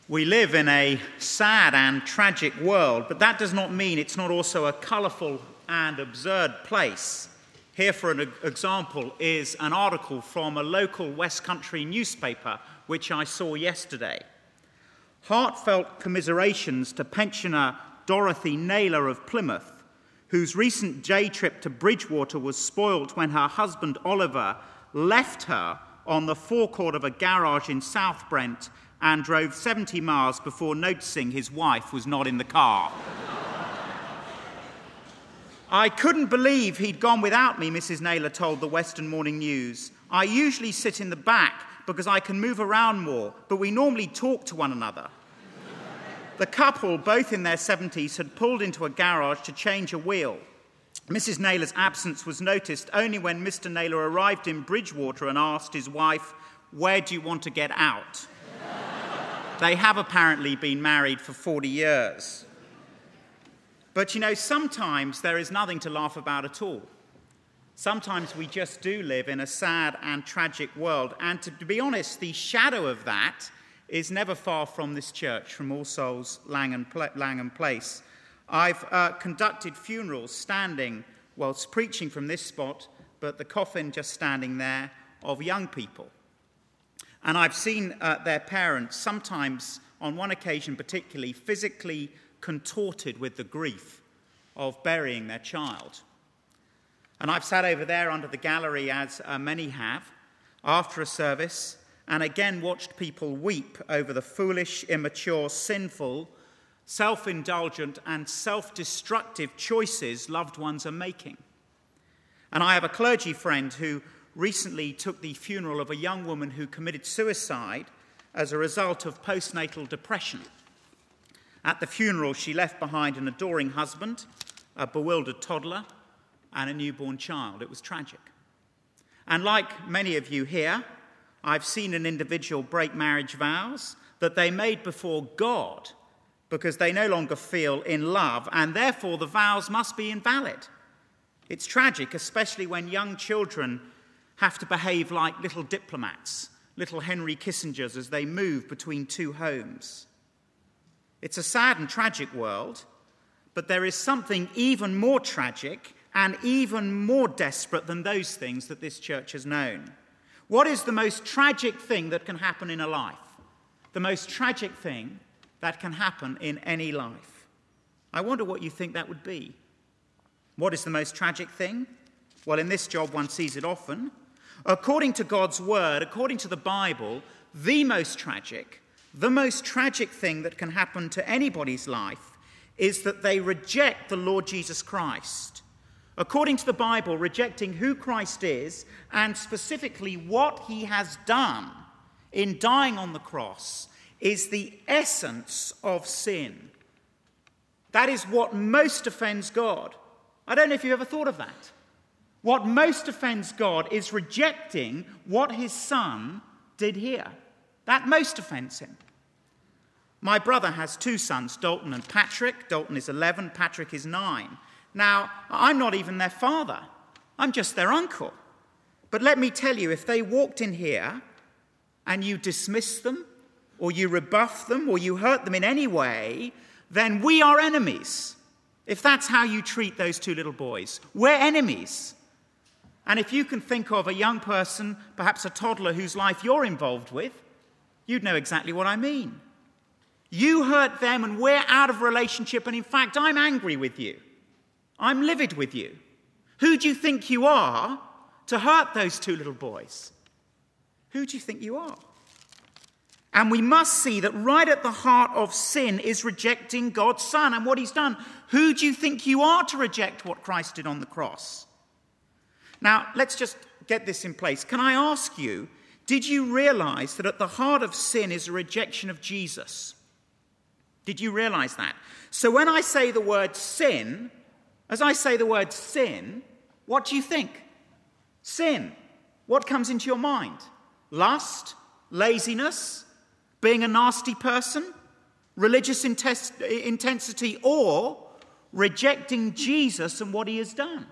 We live in a sad and tragic world, but that does not mean it's not also a colourful and absurd place. Here, for an example, is an article from a local West Country newspaper, which I saw yesterday. Heartfelt commiserations to pensioner Dorothy Naylor of Plymouth, whose recent day trip to Bridgwater was spoilt when her husband Oliver left her on the forecourt of a garage in South Brent and drove 70 miles before noticing his wife was not in the car. "I couldn't believe he'd gone without me," Mrs. Naylor told the Western Morning News. "I usually sit in the back because I can move around more, but we normally talk to one another." The couple, both in their 70s, had pulled into a garage to change a wheel. Mrs. Naylor's absence was noticed only when Mr. Naylor arrived in Bridgwater and asked his wife, "Where do you want to get out?" They have apparently been married for 40 years. But sometimes there is nothing to laugh about at all. Sometimes we just do live in a sad and tragic world. And to be honest, the shadow of that is never far from this church, from All Souls Langham Place. I've conducted funerals standing whilst preaching from this spot, but the coffin just standing there, of young people. And I've seen their parents, sometimes on one occasion particularly, physically contorted with the grief of burying their child. And I've sat over there under the gallery, as many have, after a service, and again watched people weep over the foolish, immature, sinful, self-indulgent and self-destructive choices loved ones are making. And I have a clergy friend who recently took the funeral of a young woman who committed suicide as a result of postnatal depression. At the funeral, she left behind an adoring husband, a bewildered toddler, and a newborn child. It was tragic. And like many of you here, I've seen an individual break marriage vows that they made before God because they no longer feel in love, and therefore the vows must be invalid. It's tragic, especially when young children have to behave like little diplomats, little Henry Kissingers, as they move between two homes. It's a sad and tragic world, but there is something even more tragic and even more desperate than those things that this church has known. What is the most tragic thing that can happen in a life? The most tragic thing that can happen in any life. I wonder what you think that would be. What is the most tragic thing? Well, in this job one sees it often. According to God's word, according to the Bible, the most tragic thing that can happen to anybody's life is that they reject the Lord Jesus Christ. According to the Bible, rejecting who Christ is and specifically what he has done in dying on the cross is the essence of sin. That is what most offends God. I don't know if you've ever thought of that. What most offends God is rejecting what his son did here. That most offends him. My brother has two sons, Dalton and Patrick. Dalton is 11, Patrick is 9. Now, I'm not even their father. I'm just their uncle. But let me tell you, if they walked in here and you dismissed them, or you rebuffed them, or you hurt them in any way, then we are enemies. If that's how you treat those two little boys, we're enemies. And if you can think of a young person, perhaps a toddler whose life you're involved with, you'd know exactly what I mean. You hurt them and we're out of relationship, and in fact, I'm angry with you. I'm livid with you. Who do you think you are to hurt those two little boys? Who do you think you are? And we must see that right at the heart of sin is rejecting God's Son and what he's done. Who do you think you are to reject what Christ did on the cross? Now, let's just get this in place. Can I ask you, did you realize that at the heart of sin is a rejection of Jesus? Did you realize that? So when I say the word sin, as I say the word sin, what do you think? Sin. What comes into your mind? Lust, laziness, being a nasty person, religious intensity, or rejecting Jesus and what he has done.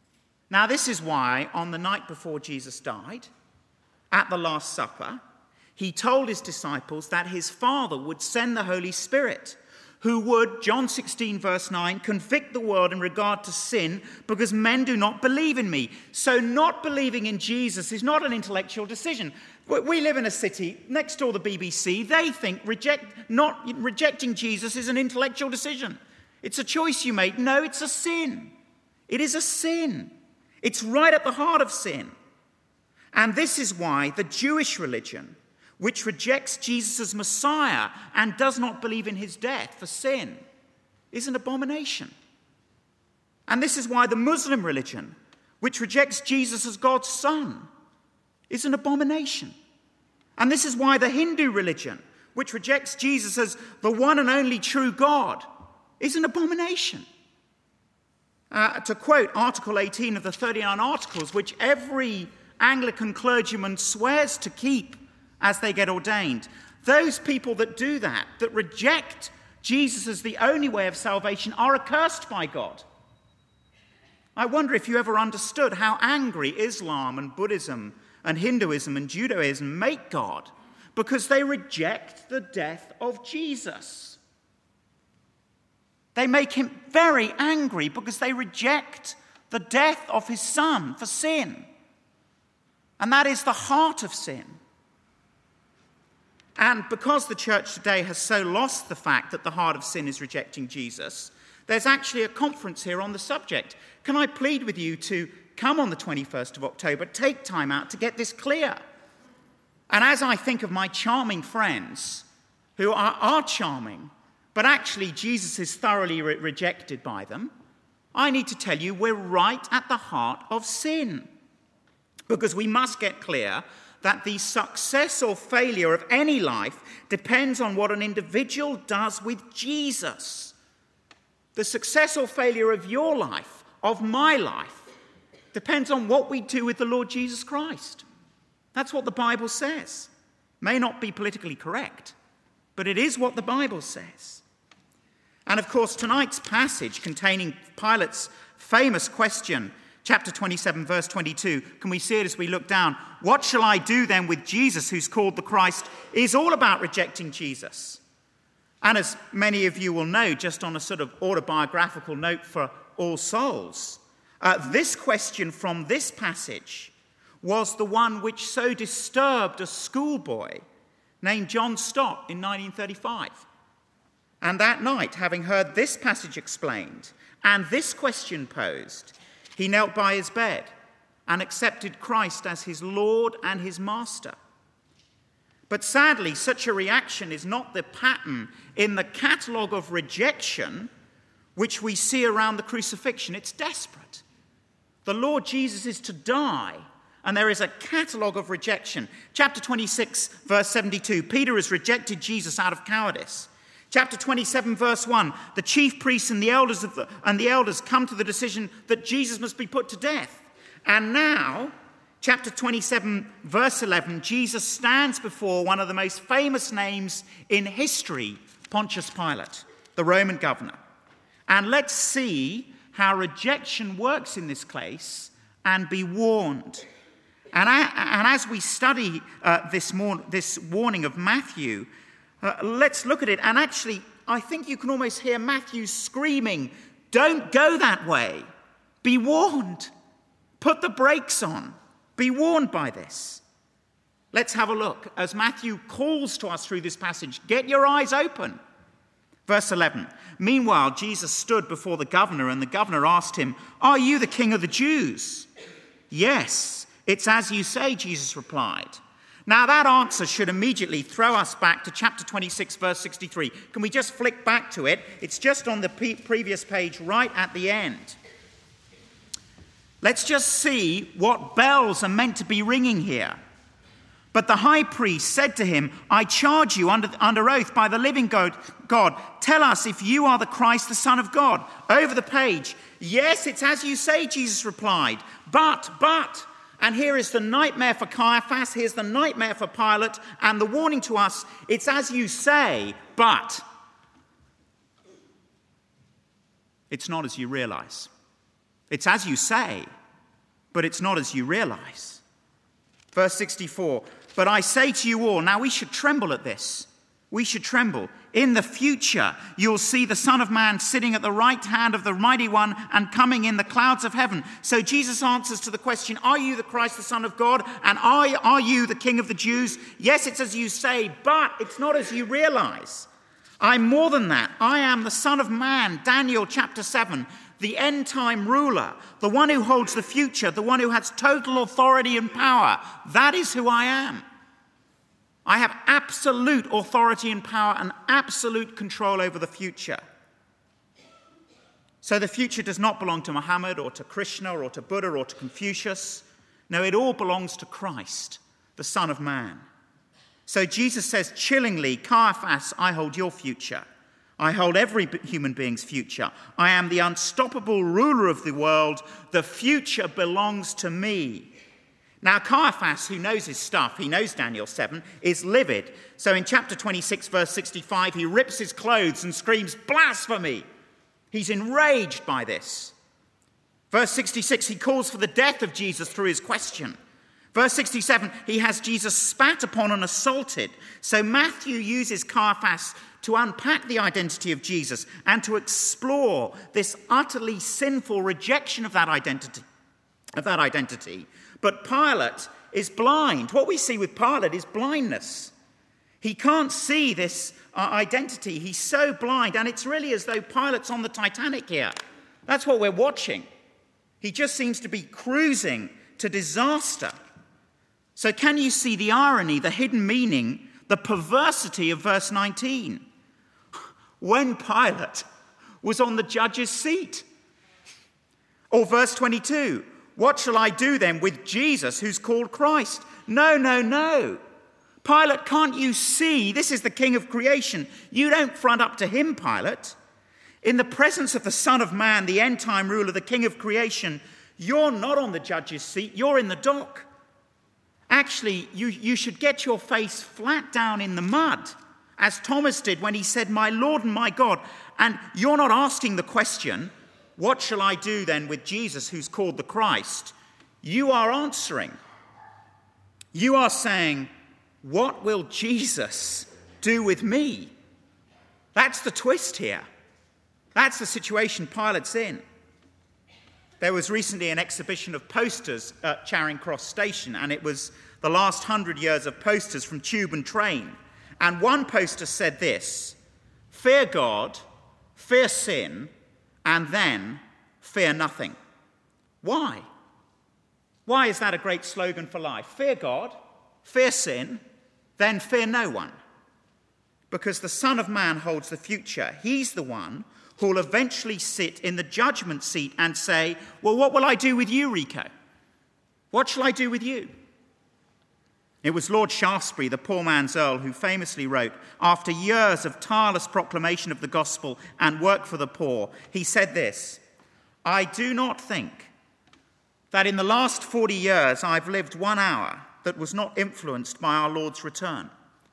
Now, this is why on the night before Jesus died, at the Last Supper, he told his disciples that his Father would send the Holy Spirit, who would, John 16, verse 9, convict the world in regard to sin because men do not believe in me. So not believing in Jesus is not an intellectual decision. We live in a city next door to the BBC. They think rejecting Jesus is an intellectual decision. It's a choice you make. No, it's a sin. It is a sin. It's right at the heart of sin. And this is why the Jewish religion, which rejects Jesus as Messiah and does not believe in his death for sin, is an abomination. And this is why the Muslim religion, which rejects Jesus as God's Son, is an abomination. And this is why the Hindu religion, which rejects Jesus as the one and only true God, is an abomination. To quote Article 18 of the 39 Articles, which every Anglican clergyman swears to keep as they get ordained, those people that do that reject Jesus as the only way of salvation, are accursed by God. I wonder if you ever understood how angry Islam and Buddhism and Hinduism and Judaism make God, because they reject the death of Jesus. They make him very angry because they reject the death of his Son for sin. And that is the heart of sin. And because the church today has so lost the fact that the heart of sin is rejecting Jesus, there's actually a conference here on the subject. Can I plead with you to come on the 21st of October, take time out to get this clear? And as I think of my charming friends, who are charming, but actually Jesus is thoroughly rejected by them, I need to tell you we're right at the heart of sin. Because we must get clear that the success or failure of any life depends on what an individual does with Jesus. The success or failure of your life, of my life, depends on what we do with the Lord Jesus Christ. That's what the Bible says. May not be politically correct, but it is what the Bible says. And of course, tonight's passage containing Pilate's famous question, chapter 27, verse 22, can we see it as we look down? What shall I do then with Jesus, who's called the Christ, is all about rejecting Jesus. And as many of you will know, just on a sort of autobiographical note for All Souls, this question from this passage was the one which so disturbed a schoolboy named John Stott in 1935. And that night, having heard this passage explained and this question posed, he knelt by his bed and accepted Christ as his Lord and his Master. But sadly, such a reaction is not the pattern in the catalogue of rejection which we see around the crucifixion. It's desperate. The Lord Jesus is to die, and there is a catalogue of rejection. Chapter 26, verse 72, Peter has rejected Jesus out of cowardice. Chapter 27, verse 1, the chief priests and the elders come to the decision that Jesus must be put to death. And now, chapter 27, verse 11, Jesus stands before one of the most famous names in history, Pontius Pilate, the Roman governor. And let's see how rejection works in this case and be warned. And as we study this warning of Matthew, let's look at it. And actually, I think you can almost hear Matthew screaming, don't go that way. Be warned. Put the brakes on. Be warned by this. Let's have a look as Matthew calls to us through this passage. Get your eyes open. Verse 11. Meanwhile, Jesus stood before the governor, and the governor asked him, "Are you the king of the Jews?" "Yes, it's as you say," Jesus replied. Now that answer should immediately throw us back to chapter 26, verse 63. Can we just flick back to it? It's just on the previous page right at the end. Let's just see what bells are meant to be ringing here. But the high priest said to him, "I charge you under oath by the living God, tell us if you are the Christ, the Son of God." Over the page, "Yes, it's as you say," Jesus replied. But, and here is the nightmare for Caiaphas, here's the nightmare for Pilate, and the warning to us, it's as you say, but it's not as you realize. It's as you say, but it's not as you realize. Verse 64, But I say to you all, now we should tremble at this. We should tremble. In the future, you'll see the Son of Man sitting at the right hand of the Mighty One and coming in the clouds of heaven. So Jesus answers to the question, are you the Christ, the Son of God? And are you the King of the Jews? Yes, it's as you say, but it's not as you realize. I'm more than that. I am the Son of Man, Daniel chapter 7, the end-time ruler, the one who holds the future, the one who has total authority and power. That is who I am. I have absolute authority and power and absolute control over the future. So the future does not belong to Muhammad or to Krishna or to Buddha or to Confucius. No, it all belongs to Christ, the Son of Man. So Jesus says chillingly, Caiaphas, I hold your future. I hold every human being's future. I am the unstoppable ruler of the world. The future belongs to me. Now, Caiaphas, who knows his stuff, he knows Daniel 7, is livid. So in chapter 26, verse 65, he rips his clothes and screams, blasphemy! He's enraged by this. Verse 66, he calls for the death of Jesus through his question. Verse 67, he has Jesus spat upon and assaulted. So Matthew uses Caiaphas to unpack the identity of Jesus and to explore this utterly sinful rejection of that identity. But Pilate is blind. What we see with Pilate is blindness. He can't see this identity. He's so blind. And it's really as though Pilate's on the Titanic here. That's what we're watching. He just seems to be cruising to disaster. So can you see the irony, the hidden meaning, the perversity of verse 19? When Pilate was on the judge's seat. Or verse 22. What shall I do then with Jesus who's called Christ? No, no, no. Pilate, can't you see? This is the King of creation. You don't front up to him, Pilate. In the presence of the Son of Man, the end-time ruler, the King of creation, you're not on the judge's seat. You're in the dock. Actually, you should get your face flat down in the mud, as Thomas did when he said, my Lord and my God. And you're not asking the question, what shall I do then with Jesus who's called the Christ? You are answering. You are saying, what will Jesus do with me? That's the twist here. That's the situation Pilate's in. There was recently an exhibition of posters at Charing Cross Station, and it was the last 100 years of posters from Tube and Train. And one poster said this, fear God, fear sin, and then fear nothing. Why? Why is that a great slogan for life? Fear God, fear sin, then fear no one. Because the Son of Man holds the future. He's the one who will eventually sit in the judgment seat and say, well, what will I do with you, Rico? What shall I do with you? It was Lord Shaftesbury, the poor man's Earl, who famously wrote, after years of tireless proclamation of the gospel and work for the poor, he said this, I do not think that in the last 40 years I've lived 1 hour that was not influenced by our Lord's return.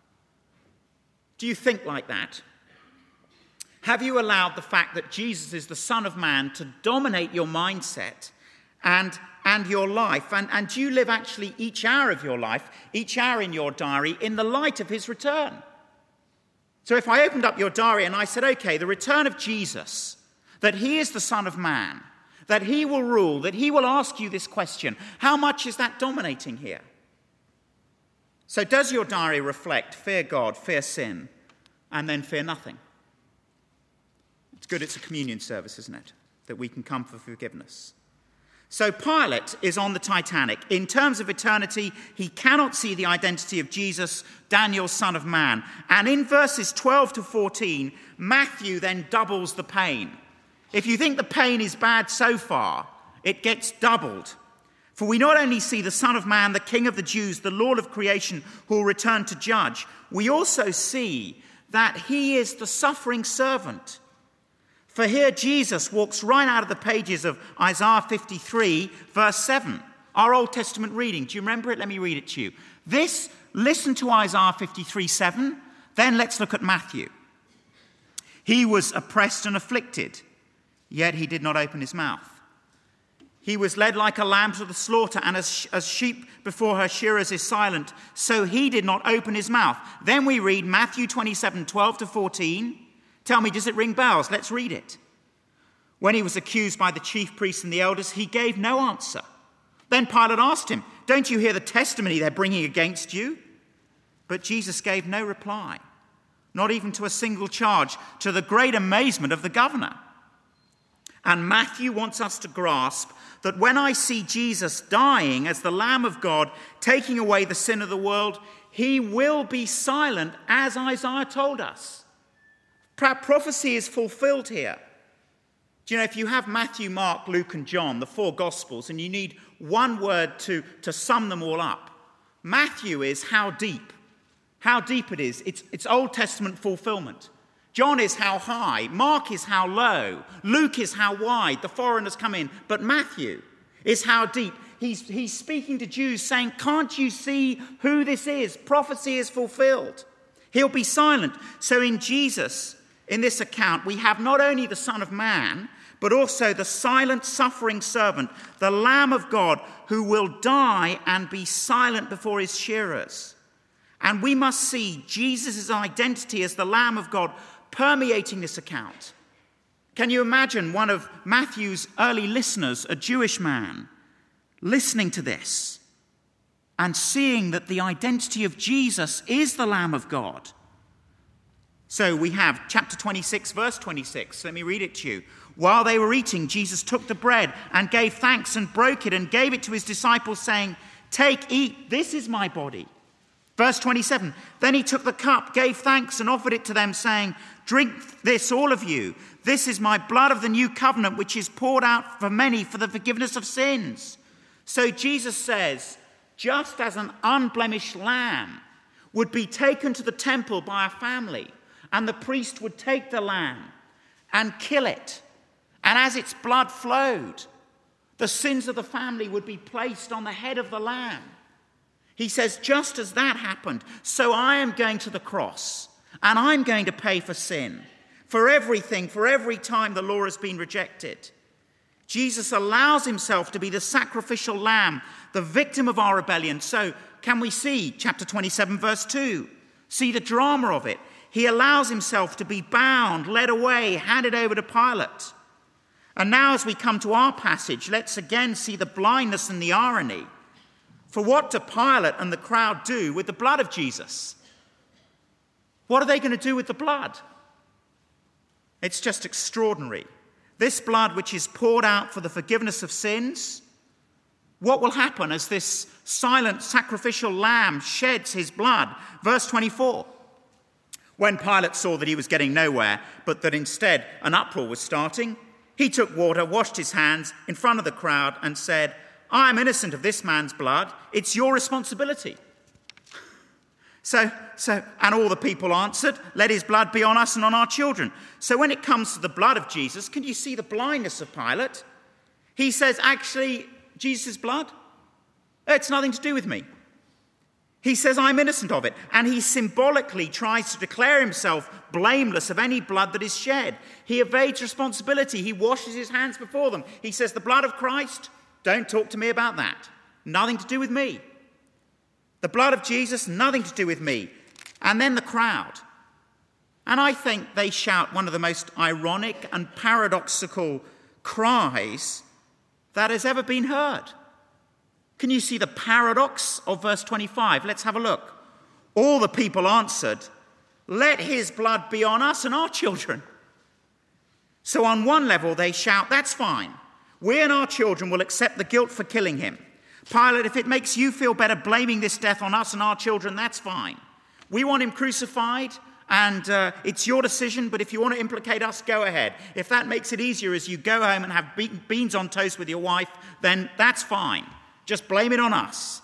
Do you think like that? Have you allowed the fact that Jesus is the Son of Man to dominate your mindset and your life? And do you live actually each hour of your life, each hour in your diary, in the light of his return? So if I opened up your diary and I said, okay, the return of Jesus, that he is the Son of Man, that he will rule, that he will ask you this question, how much is that dominating here? So does your diary reflect fear God, fear sin, and then fear nothing? It's good it's a communion service, isn't it? That we can come for forgiveness. So Pilate is on the Titanic. In terms of eternity, he cannot see the identity of Jesus, Daniel, Son of Man. And in verses 12 to 14, Matthew then doubles the pain. If you think the pain is bad so far, it gets doubled. For we not only see the Son of Man, the King of the Jews, the Lord of creation, who will return to judge, we also see that he is the suffering servant. For here Jesus walks right out of the pages of Isaiah 53, verse 7, our Old Testament reading. Do you remember it? Let me read it to you. Listen to Isaiah 53, 7, then let's look at Matthew. He was oppressed and afflicted, yet he did not open his mouth. He was led like a lamb to the slaughter, and as sheep before her shearers is silent, so he did not open his mouth. Then we read Matthew 27:12-14. Tell me, does it ring bells? Let's read it. When he was accused by the chief priests and the elders, he gave no answer. Then Pilate asked him, "Don't you hear the testimony they're bringing against you?" But Jesus gave no reply, not even to a single charge, to the great amazement of the governor. And Matthew wants us to grasp that when I see Jesus dying as the Lamb of God, taking away the sin of the world, he will be silent, as Isaiah told us. Prophecy is fulfilled here. Do you know, if you have Matthew, Mark, Luke, and John, the four Gospels, and you need one word to sum them all up, Matthew is how deep. How deep it is. It's Old Testament fulfillment. John is how high. Mark is how low. Luke is how wide. The foreigners come in. But Matthew is how deep. He's speaking to Jews saying, can't you see who this is? Prophecy is fulfilled. He'll be silent. So in Jesus, in this account, we have not only the Son of Man, but also the silent, suffering servant, the Lamb of God, who will die and be silent before his shearers. And we must see Jesus' identity as the Lamb of God permeating this account. Can you imagine one of Matthew's early listeners, a Jewish man, listening to this and seeing that the identity of Jesus is the Lamb of God? So we have chapter 26, verse 26. Let me read it to you. While they were eating, Jesus took the bread and gave thanks and broke it and gave it to his disciples, saying, "Take, eat, this is my body." Verse 27, then he took the cup, gave thanks, and offered it to them, saying, "Drink this, all of you. This is my blood of the new covenant, which is poured out for many for the forgiveness of sins." So Jesus says, just as an unblemished lamb would be taken to the temple by a family, and the priest would take the lamb and kill it, and as its blood flowed, the sins of the family would be placed on the head of the lamb. He says, just as that happened, so I am going to the cross, and I'm going to pay for sin, for everything, for every time the law has been rejected. Jesus allows himself to be the sacrificial lamb, the victim of our rebellion. So can we see chapter 27, verse 2? See the drama of it. He allows himself to be bound, led away, handed over to Pilate. And now as we come to our passage, let's again see the blindness and the irony. For what do Pilate and the crowd do with the blood of Jesus? What are they going to do with the blood? It's just extraordinary. This blood which is poured out for the forgiveness of sins, what will happen as this silent sacrificial lamb sheds his blood? Verse 24. When Pilate saw that he was getting nowhere, but that instead an uproar was starting, he took water, washed his hands in front of the crowd and said, "I am innocent of this man's blood. It's your responsibility." So, and all the people answered, "Let his blood be on us and on our children." So when it comes to the blood of Jesus, can you see the blindness of Pilate? He says, actually, Jesus' blood, it's nothing to do with me. He says, I'm innocent of it. And he symbolically tries to declare himself blameless of any blood that is shed. He evades responsibility. He washes his hands before them. He says, the blood of Christ, don't talk to me about that. Nothing to do with me. The blood of Jesus, nothing to do with me. And then the crowd. And I think they shout one of the most ironic and paradoxical cries that has ever been heard. Can you see the paradox of verse 25? Let's have a look. All the people answered, "Let his blood be on us and our children." So on one level they shout, that's fine. We and our children will accept the guilt for killing him. Pilate, if it makes you feel better blaming this death on us and our children, that's fine. We want him crucified, and it's your decision, but if you want to implicate us, go ahead. If that makes it easier as you go home and have beans on toast with your wife, then that's fine. Just blame it on us.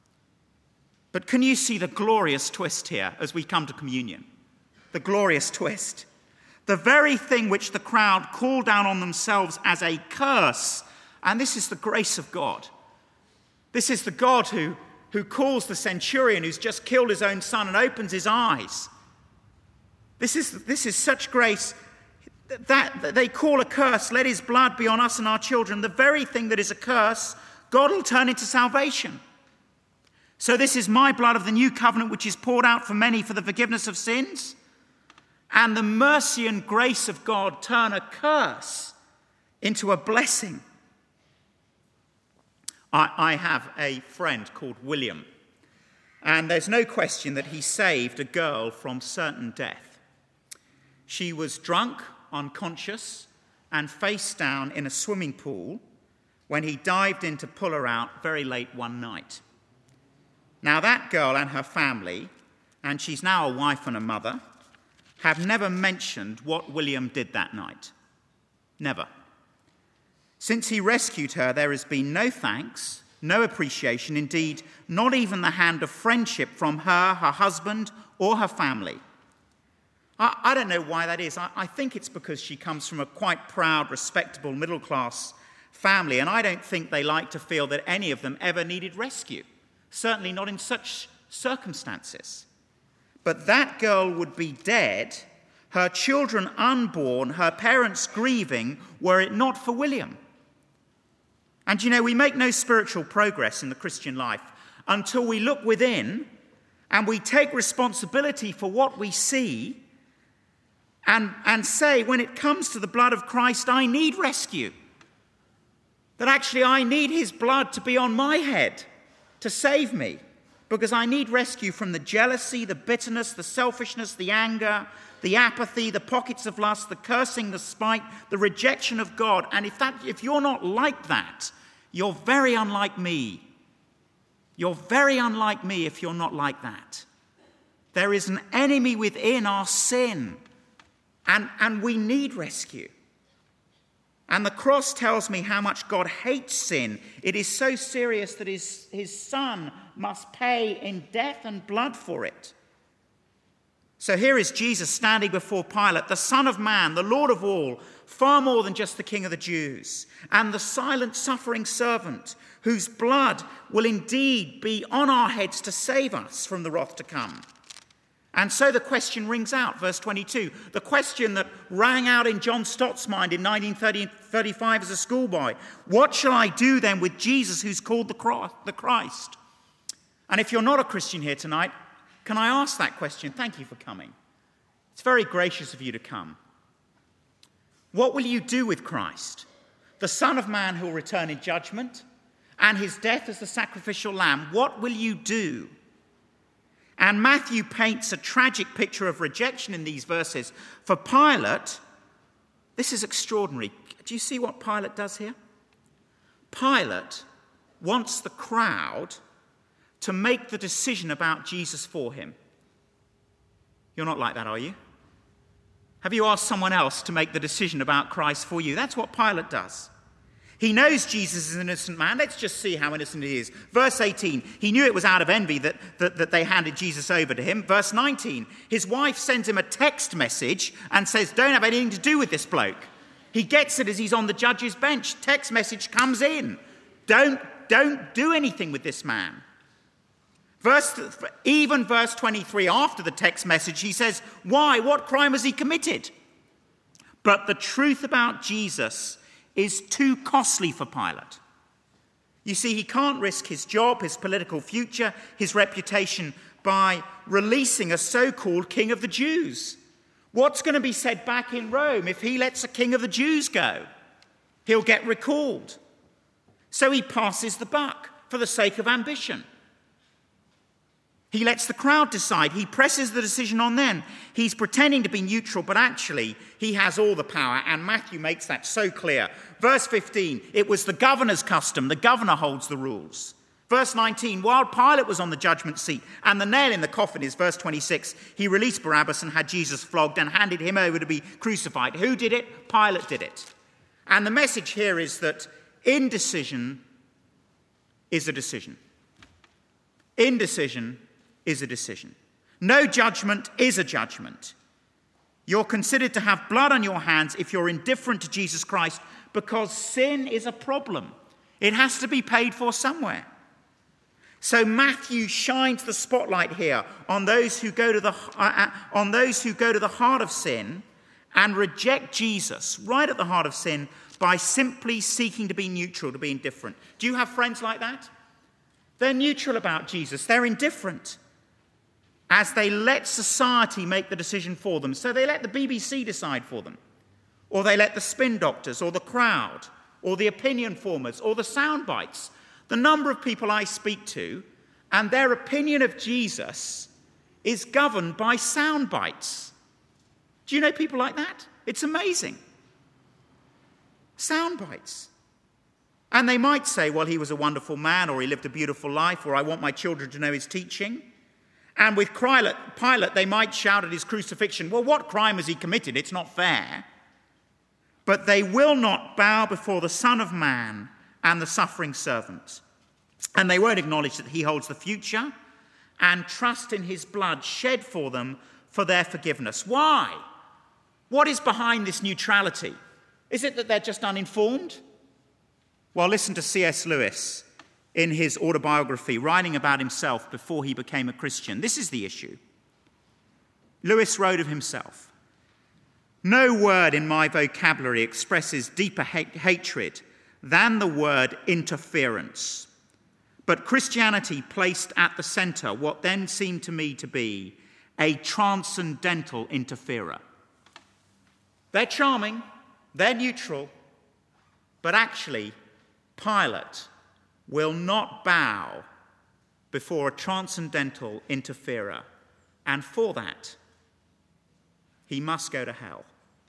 But can you see the glorious twist here as we come to communion? The glorious twist. The very thing which the crowd call down on themselves as a curse, and this is the grace of God. This is the God who calls the centurion who's just killed his own son and opens his eyes. This is such grace. that they call a curse, let his blood be on us and our children, the very thing that is a curse, God will turn into salvation. So this is my blood of the new covenant, which is poured out for many for the forgiveness of sins. And the mercy and grace of God turn a curse into a blessing. I have a friend called William, and there's no question that he saved a girl from certain death. She was drunk, unconscious, and face down in a swimming pool when he dived in to pull her out very late one night. Now that girl and her family, and she's now a wife and a mother, have never mentioned what William did that night. Never. Since he rescued her, there has been no thanks, no appreciation, indeed, not even the hand of friendship from her husband, or her family. I don't know why that is. I think it's because she comes from a quite proud, respectable, middle-class family, and I don't think they like to feel that any of them ever needed rescue, certainly not in such circumstances. But that girl would be dead, her children unborn, her parents grieving, were it not for William. And you know, we make no spiritual progress in the Christian life until we look within and we take responsibility for what we see and say, when it comes to the blood of Christ, I need rescue. That actually I need his blood to be on my head to save me, because I need rescue from the jealousy, the bitterness, the selfishness, the anger, the apathy, the pockets of lust, the cursing, the spite, the rejection of God. And if you're not like that, you're very unlike me. You're very unlike me if you're not like that. There is an enemy within our sin, and we need rescue. And the cross tells me how much God hates sin. It is so serious that his son must pay in death and blood for it. So here is Jesus standing before Pilate, the Son of Man, the Lord of all, far more than just the King of the Jews, and the silent suffering servant whose blood will indeed be on our heads to save us from the wrath to come. And so the question rings out, verse 22, the question that rang out in John Stott's mind in 1935 as a schoolboy. What shall I do then with Jesus who's called the Christ? And if you're not a Christian here tonight, can I ask that question? Thank you for coming. It's very gracious of you to come. What will you do with Christ, the Son of Man who will return in judgment, and his death as the sacrificial lamb? What will you do? And Matthew paints a tragic picture of rejection in these verses. For Pilate, this is extraordinary. Do you see what Pilate does here? Pilate wants the crowd to make the decision about Jesus for him. You're not like that, are you? Have you asked someone else to make the decision about Christ for you? That's what Pilate does. He knows Jesus is an innocent man. Let's just see how innocent he is. Verse 18, he knew it was out of envy that they handed Jesus over to him. Verse 19, his wife sends him a text message and says, don't have anything to do with this bloke. He gets it as he's on the judge's bench. Text message comes in. Don't do anything with this man. Even verse 23, after the text message, he says, why? What crime has he committed? But the truth about Jesus is too costly for Pilate. You see, he can't risk his job, his political future, his reputation by releasing a so-called king of the Jews. What's going to be said back in Rome if he lets a king of the Jews go? He'll get recalled. So he passes the buck for the sake of ambition. He lets the crowd decide. He presses the decision on them. He's pretending to be neutral, but actually he has all the power, and Matthew makes that so clear. Verse 15, it was the governor's custom. The governor holds the rules. Verse 19, while Pilate was on the judgment seat and the nail in the coffin is verse 26, he released Barabbas and had Jesus flogged and handed him over to be crucified. Who did it? Pilate did it. And the message here is that indecision is a decision. Indecision is a decision. No judgment is a judgment. You're considered to have blood on your hands if you're indifferent to Jesus Christ, because sin is a problem. It has to be paid for somewhere. So Matthew shines the spotlight here on those who go to the heart of sin and reject Jesus right at the heart of sin by simply seeking to be neutral, to be indifferent. Do you have friends like that? They're neutral about Jesus. They're indifferent as they let society make the decision for them. So they let the BBC decide for them, or they let the spin doctors, or the crowd, or the opinion formers, or the sound bites. The number of people I speak to, and their opinion of Jesus is governed by sound bites. Do you know people like that? It's amazing. Sound bites. And they might say, well, he was a wonderful man, or he lived a beautiful life, or I want my children to know his teaching. And with Pilate, they might shout at his crucifixion, well, what crime has he committed? It's not fair. But they will not bow before the Son of Man and the suffering servant. And they won't acknowledge that he holds the future and trust in his blood shed for them for their forgiveness. Why? What is behind this neutrality? Is it that they're just uninformed? Well, listen to C.S. Lewis in his autobiography, writing about himself before he became a Christian. This is the issue. Lewis wrote of himself, "No word in my vocabulary expresses deeper hatred than the word interference. But Christianity placed at the centre what then seemed to me to be a transcendental interferer." They're charming, they're neutral, but actually Pilate will not bow before a transcendental interferer, and for that he must go to hell.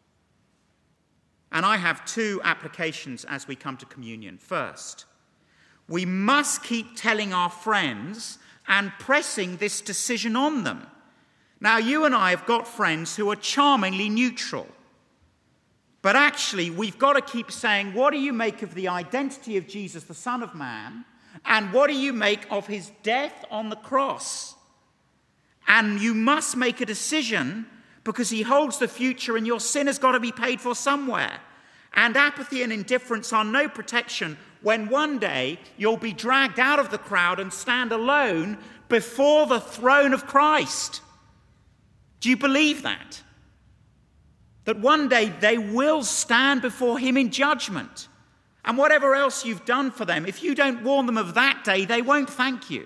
And I have two applications as we come to communion. First, we must keep telling our friends and pressing this decision on them. Now, you and I have got friends who are charmingly neutral. But actually, we've got to keep saying, what do you make of the identity of Jesus, the Son of Man? And what do you make of his death on the cross? And you must make a decision, because he holds the future and your sin has got to be paid for somewhere. And apathy and indifference are no protection when one day you'll be dragged out of the crowd and stand alone before the throne of Christ. Do you believe that? That one day they will stand before him in judgment. And whatever else you've done for them, if you don't warn them of that day, they won't thank you.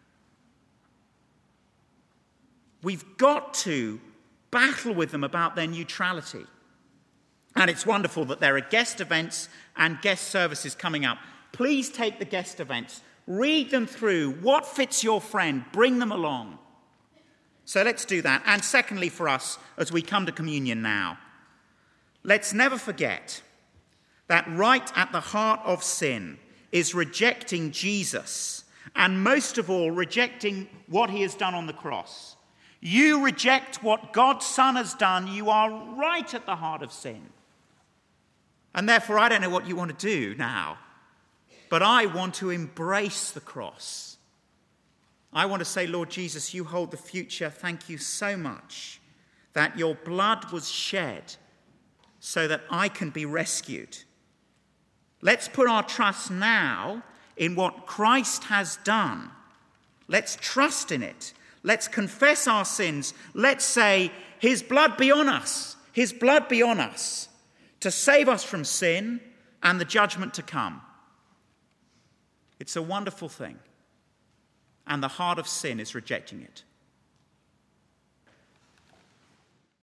We've got to battle with them about their neutrality. And it's wonderful that there are guest events and guest services coming up. Please take the guest events, read them through. What fits your friend? Bring them along. So let's do that. And secondly, for us, as we come to communion now, let's never forget that right at the heart of sin is rejecting Jesus, and most of all, rejecting what he has done on the cross. You reject what God's Son has done, you are right at the heart of sin. And therefore, I don't know what you want to do now, but I want to embrace the cross. I want to say, Lord Jesus, you hold the future. Thank you so much that your blood was shed so that I can be rescued. Let's put our trust now in what Christ has done. Let's trust in it. Let's confess our sins. Let's say, his blood be on us. His blood be on us to save us from sin and the judgment to come. It's a wonderful thing. And the heart of sin is rejecting it.